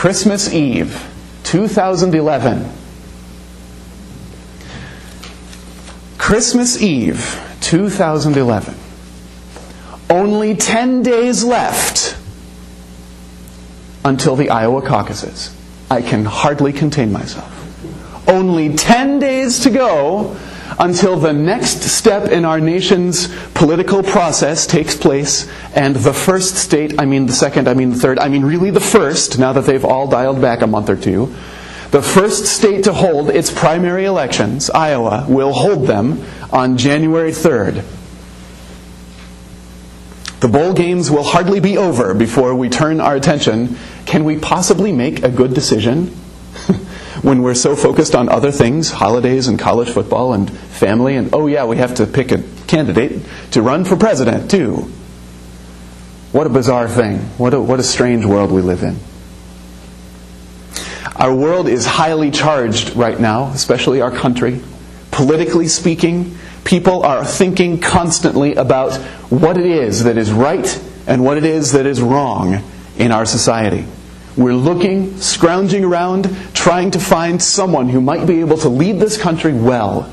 Christmas Eve, 2011. Christmas Eve, 2011. Only 10 days left until the Iowa caucuses. I can hardly contain myself. Only 10 days to go until the next step in our nation's political process takes place, and the first state, I mean the second, I mean the third, I mean really the first, now that they've all dialed back a month or two, the first state to hold its primary elections, Iowa, will hold them on January 3rd. The bowl games will hardly be over before we turn our attention. Can we possibly make a good decision when we're so focused on other things, holidays and college football and family, and oh yeah, we have to pick a candidate to run for president too? What a bizarre thing. What a strange world we live in. Our world is highly charged right now, especially our country. Politically speaking, people are thinking constantly about what it is that is right and what it is that is wrong in our society. We're looking, scrounging around, trying to find someone who might be able to lead this country well.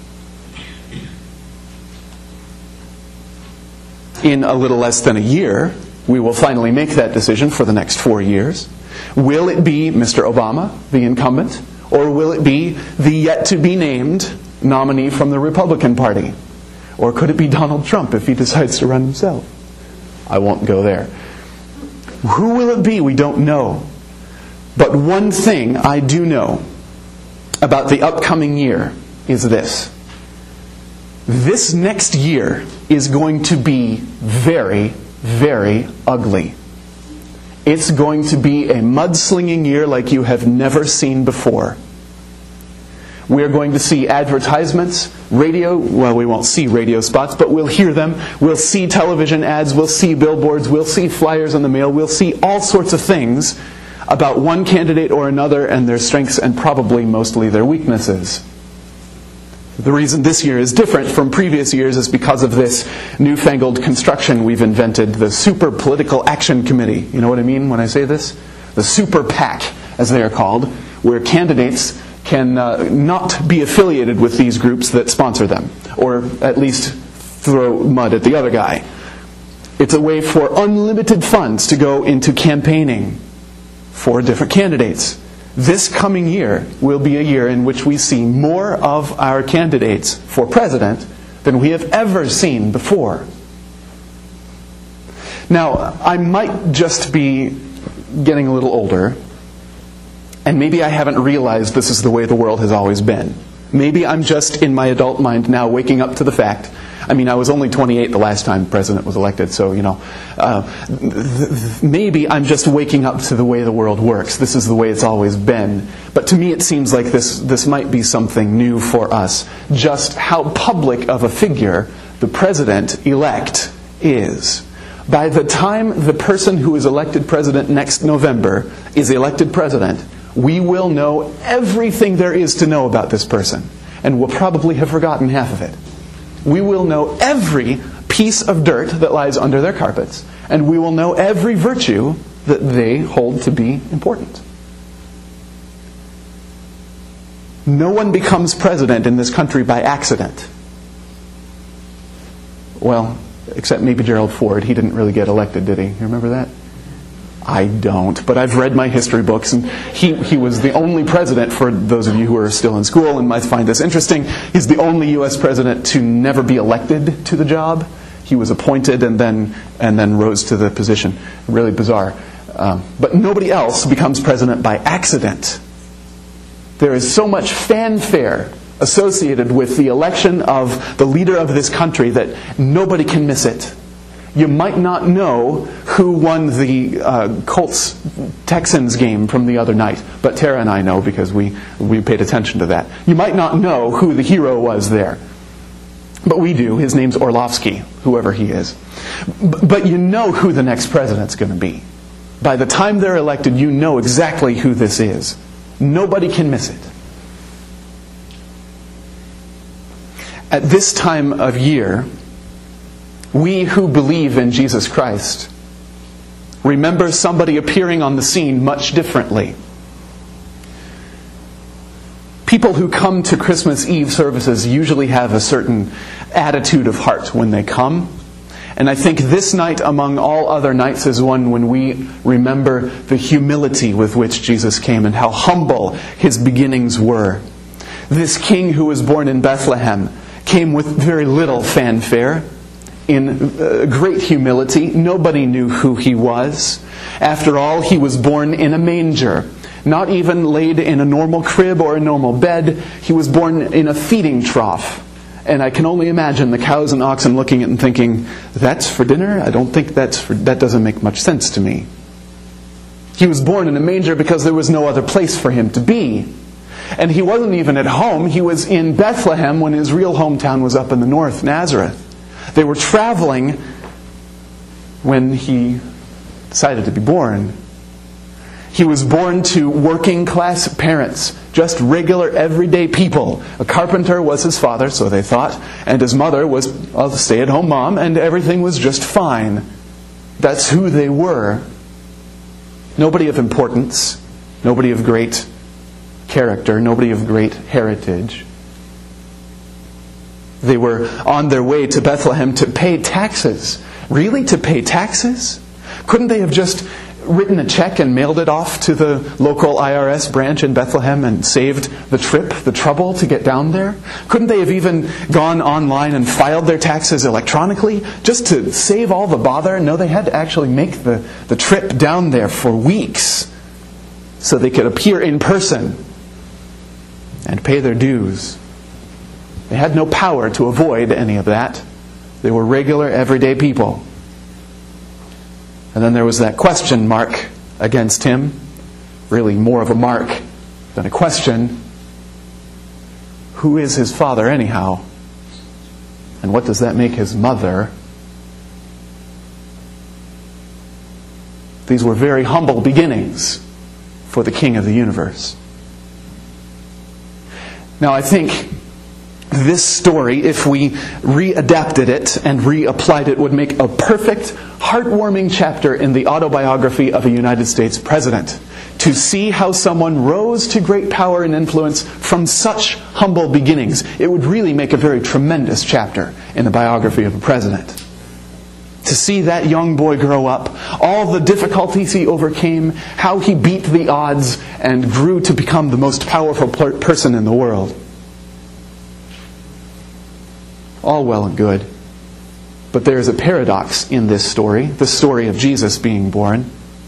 In a little less than a year, we will finally make that decision for the next 4 years. Will it be Mr. Obama, the incumbent, or will it be the yet-to-be-named nominee from the Republican Party? Or could it be Donald Trump if he decides to run himself? I won't go there. Who will it be? We don't know. But one thing I do know about the upcoming year is this. This next year is going to be very, very ugly. It's going to be a mudslinging year like you have never seen before. We are going to see advertisements, radio, well, we won't see radio spots, but we'll hear them. We'll see television ads, we'll see billboards, we'll see flyers in the mail, we'll see all sorts of things about one candidate or another and their strengths and probably mostly their weaknesses. The reason this year is different from previous years is because of this newfangled construction we've invented, the Super Political Action Committee. You know what I mean when I say this? The Super PAC, as they are called, where candidates can not be affiliated with these groups that sponsor them, or at least throw mud at the other guy. It's a way for unlimited funds to go into campaigning for different candidates. This coming year will be a year in which we see more of our candidates for president than we have ever seen before. Now, I might just be getting a little older, and maybe I haven't realized this is the way the world has always been. Maybe I'm just in my adult mind now waking up to the fact. I mean, I was only 28 the last time president was elected, so, maybe I'm just waking up to the way the world works. This is the way it's always been. But to me it seems like this might be something new for us. Just how public of a figure the president-elect is. By the time the person who is elected president next November is elected president, we will know everything there is to know about this person. And we'll probably have forgotten half of it. We will know every piece of dirt that lies under their carpets, and we will know every virtue that they hold to be important. No one becomes president in this country by accident. Well, except maybe Gerald Ford. He didn't really get elected, did he? You remember that? I don't, but I've read my history books, and he was the only president, for those of you who are still in school and might find this interesting, he's the only U.S. president to never be elected to the job. He was appointed and then rose to the position. Really bizarre. But nobody else becomes president by accident. There is so much fanfare associated with the election of the leader of this country that nobody can miss it. You might not know who won the Colts-Texans game from the other night, but Tara and I know because we paid attention to that. You might not know who the hero was there, but we do. His name's Orlovsky, whoever he is. But you know who the next president's going to be. By the time they're elected, you know exactly who this is. Nobody can miss it. At this time of year, we who believe in Jesus Christ remember somebody appearing on the scene much differently. People who come to Christmas Eve services usually have a certain attitude of heart when they come. And I think this night, among all other nights, is one when we remember the humility with which Jesus came and how humble His beginnings were. This King who was born in Bethlehem came with very little fanfare, in great humility. Nobody knew who He was. After all, He was born in a manger, not even laid in a normal crib or a normal bed. He was born in a feeding trough. And I can only imagine the cows and oxen looking at it and thinking, that's for dinner? I don't think that doesn't make much sense to me. He was born in a manger because there was no other place for Him to be. And He wasn't even at home. He was in Bethlehem when His real hometown was up in the north, Nazareth. They were traveling when He decided to be born. He was born to working class parents, just regular everyday people. A carpenter was His father, so they thought, and His mother was a stay-at-home mom, and everything was just fine. That's who they were. Nobody of importance, nobody of great character, nobody of great heritage. They were on their way to Bethlehem to pay taxes. Really? To pay taxes? Couldn't they have just written a check and mailed it off to the local IRS branch in Bethlehem and saved the trip, the trouble to get down there? Couldn't they have even gone online and filed their taxes electronically just to save all the bother? No, they had to actually make the trip down there for weeks so they could appear in person and pay their dues. They had no power to avoid any of that. They were regular, everyday people. And then there was that question mark against Him. Really more of a mark than a question. Who is His father anyhow? And what does that make His mother? These were very humble beginnings for the King of the universe. Now I think this story, if we readapted it and reapplied it, would make a perfect, heartwarming chapter in the autobiography of a United States president. To see how someone rose to great power and influence from such humble beginnings. It would really make a very tremendous chapter in the biography of a president. To see that young boy grow up, all the difficulties he overcame, how he beat the odds and grew to become the most powerful person in the world. All well and good. But there is a paradox in this story, the story of Jesus being born.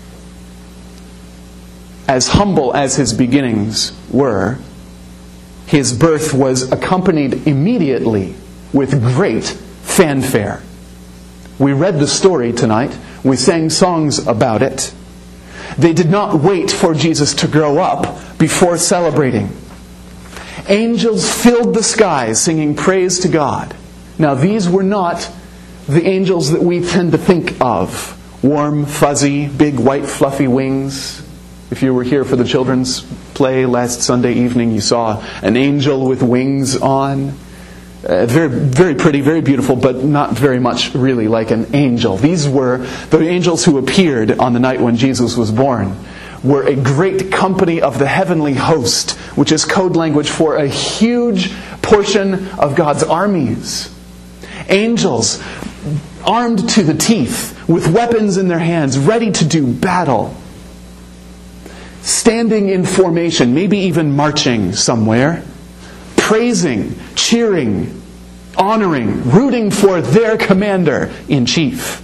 As humble as His beginnings were, His birth was accompanied immediately with great fanfare. We read the story tonight. We sang songs about it. They did not wait for Jesus to grow up before celebrating. Angels filled the skies singing praise to God. Now these were not the angels that we tend to think of. Warm, fuzzy, big, white, fluffy wings. If you were here for the children's play last Sunday evening, you saw an angel with wings on. Very, very pretty, very beautiful, but not very much really like an angel. These were the angels who appeared on the night when Jesus was born. Were a great company of the heavenly host, which is code language for a huge portion of God's armies. Angels, armed to the teeth, with weapons in their hands, ready to do battle. Standing in formation, maybe even marching somewhere. Praising, cheering, honoring, rooting for their commander-in-chief.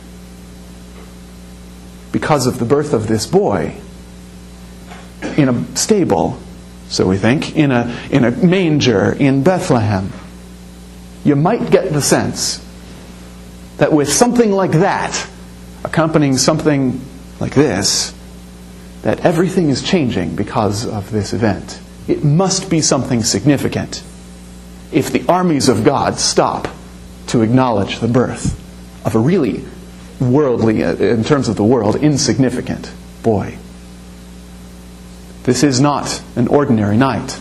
Because of the birth of this boy. In a stable, so we think, in a manger in Bethlehem. You might get the sense that with something like that, accompanying something like this, that everything is changing because of this event. It must be something significant if the armies of God stop to acknowledge the birth of a really worldly, in terms of the world, insignificant boy. This is not an ordinary night.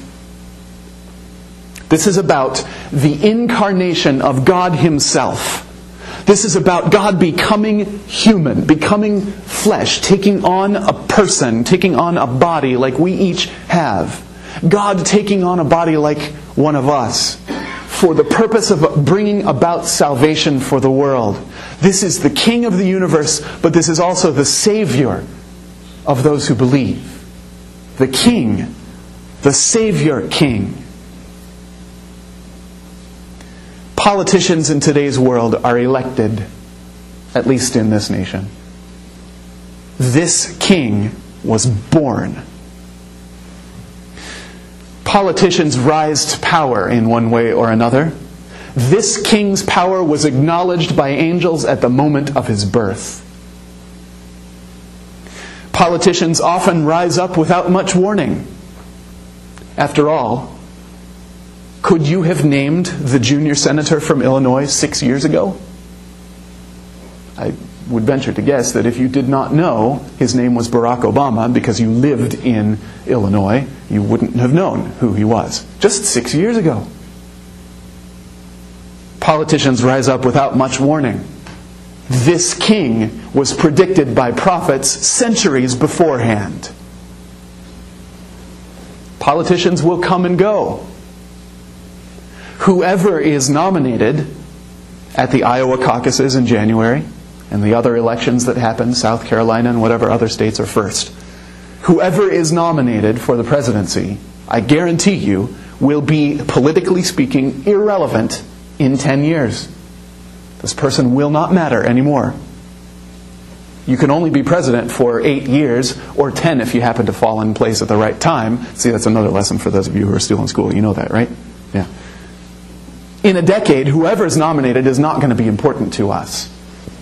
This is about the incarnation of God Himself. This is about God becoming human, becoming flesh, taking on a person, taking on a body like we each have. God taking on a body like one of us for the purpose of bringing about salvation for the world. This is the King of the universe, but this is also the Savior of those who believe. The King, the Savior King. Politicians in today's world are elected, at least in this nation. This king was born. Politicians rise to power in one way or another. This king's power was acknowledged by angels at the moment of his birth. Politicians often rise up without much warning. After all, could you have named the junior senator from Illinois 6 years ago? I would venture to guess that if you did not know his name was Barack Obama because you lived in Illinois, you wouldn't have known who he was. Just 6 years ago. Politicians rise up without much warning. This king was predicted by prophets centuries beforehand. Politicians will come and go. Whoever is nominated at the Iowa caucuses in January and the other elections that happen, South Carolina and whatever other states are first, whoever is nominated for the presidency, I guarantee you, will be, politically speaking, irrelevant in 10 years. This person will not matter anymore. You can only be president for 8 years, or 10 if you happen to fall in place at the right time. See, that's another lesson for those of you who are still in school. You know that, right? Yeah. In a decade, whoever is nominated is not going to be important to us.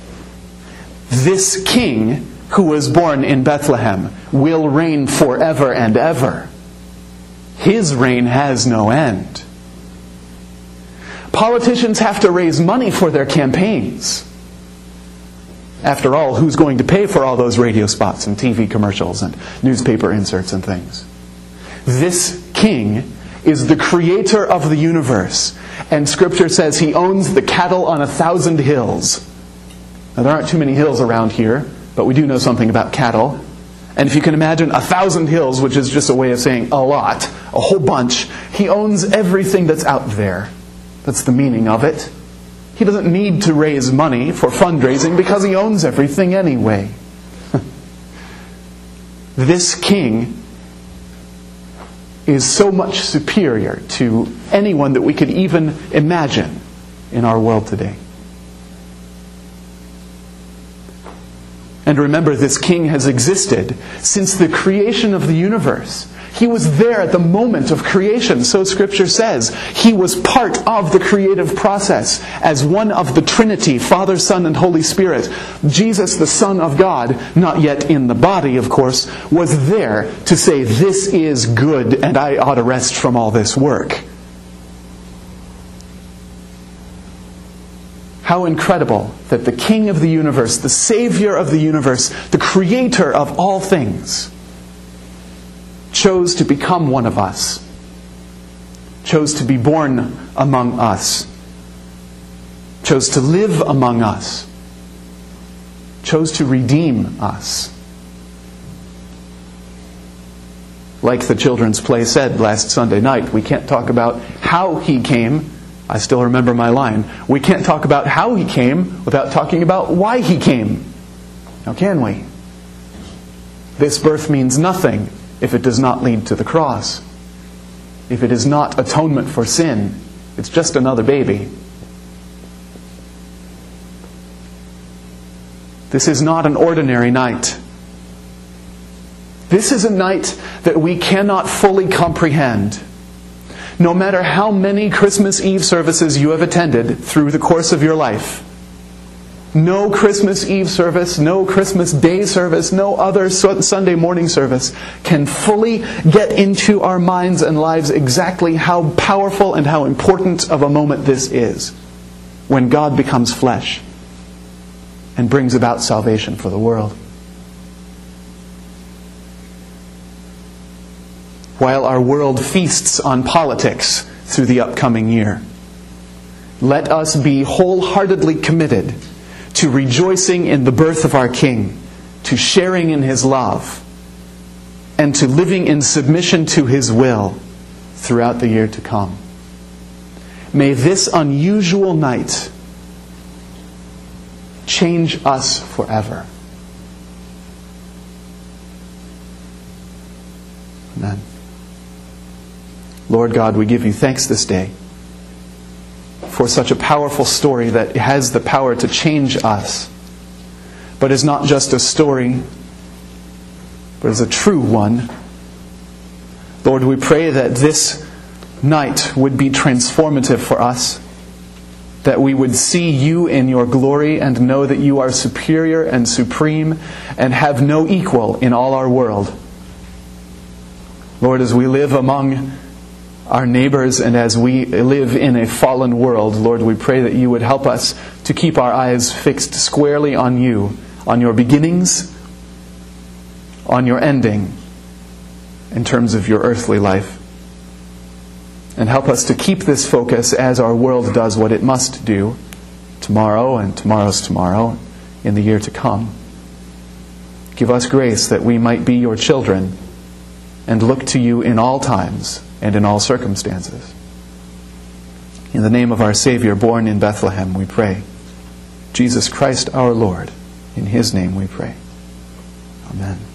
This king who was born in Bethlehem will reign forever and ever. His reign has no end. Politicians have to raise money for their campaigns. After all, who's going to pay for all those radio spots and TV commercials and newspaper inserts and things? This king is the creator of the universe. And Scripture says he owns the cattle on 1,000 hills. Now, there aren't too many hills around here, but we do know something about cattle. And if you can imagine 1,000 hills, which is just a way of saying a lot, a whole bunch, he owns everything that's out there. That's the meaning of it. He doesn't need to raise money for fundraising because he owns everything anyway. This king is so much superior to anyone that we could even imagine in our world today. And remember, this king has existed since the creation of the universe. He was there at the moment of creation, so Scripture says. He was part of the creative process as one of the Trinity, Father, Son, and Holy Spirit. Jesus, the Son of God, not yet in the body, of course, was there to say, this is good, and I ought to rest from all this work. How incredible that the King of the universe, the Savior of the universe, the Creator of all things, chose to become one of us, chose to be born among us, chose to live among us, chose to redeem us. Like the children's play said last Sunday night, we can't talk about how He came. I still remember my line. We can't talk about how He came without talking about why He came. Now can we? This birth means nothing if it does not lead to the cross. If it is not atonement for sin, it's just another baby. This is not an ordinary night. This is a night that we cannot fully comprehend. No matter how many Christmas Eve services you have attended through the course of your life, no Christmas Eve service, no Christmas Day service, no other Sunday morning service can fully get into our minds and lives exactly how powerful and how important of a moment this is when God becomes flesh and brings about salvation for the world. While our world feasts on politics through the upcoming year, let us be wholeheartedly committed to rejoicing in the birth of our King, to sharing in His love, and to living in submission to His will throughout the year to come. May this unusual night change us forever. Amen. Lord God, we give You thanks this day for such a powerful story that has the power to change us, but is not just a story, but is a true one. Lord, we pray that this night would be transformative for us, that we would see You in Your glory and know that You are superior and supreme and have no equal in all our world. Lord, as we live among our neighbors and as we live in a fallen world, Lord, we pray that You would help us to keep our eyes fixed squarely on You, on Your beginnings, on Your ending, in terms of Your earthly life. And help us to keep this focus as our world does what it must do tomorrow and tomorrow's tomorrow in the year to come. Give us grace that we might be Your children and look to You in all times and in all circumstances. In the name of our Savior, born in Bethlehem, we pray. Jesus Christ our Lord, in His name we pray. Amen.